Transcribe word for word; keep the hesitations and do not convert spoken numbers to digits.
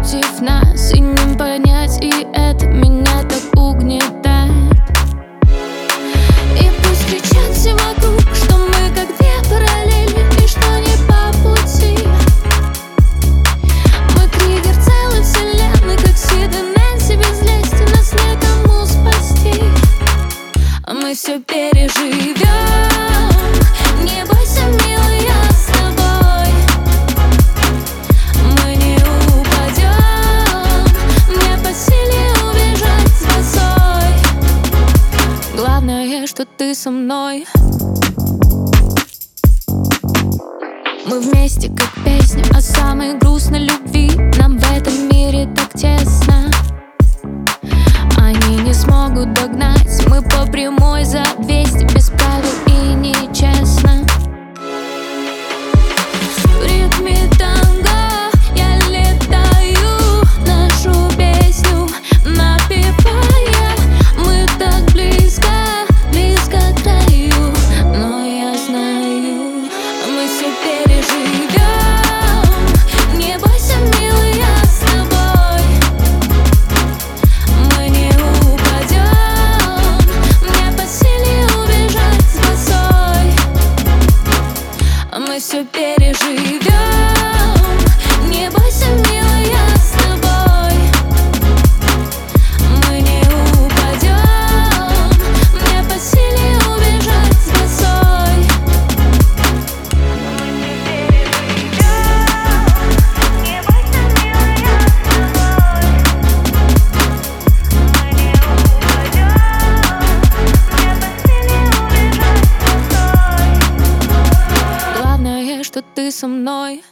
против нас, и не понять, и это меня так угнетает. И пусть кричат все вокруг, что мы как две параллели, и что не по пути. Мы триггер целой вселенной, как Сид и Нэнси без лести, нас некому спасти. А мы все переживем. Не бойся, милый, я с тобой. Мы не упадем, мне по силе убежать с босой. Главное, что ты со мной. Мы вместе, как песня о самой грустной любви. Нам в этом мире так тесно. Они не смогут догнать. Мы по прямой за двести, без правил и нечестно. В ритме танго я летаю, нашу песню напевая. Мы так близко, близко к краю, но я знаю, мы все переживем. Не бойся, милый, я с тобой. Мы не упадем, мне по силе убежать с босой. Мы все переживем. Не бойся, милый, я с тобой. Мы не упадем, мне по силе убежать с босой. Не бойся, милый, я с тобой. Мы не упадем, мне по силе убежать с босой. Главное, что ты со мной.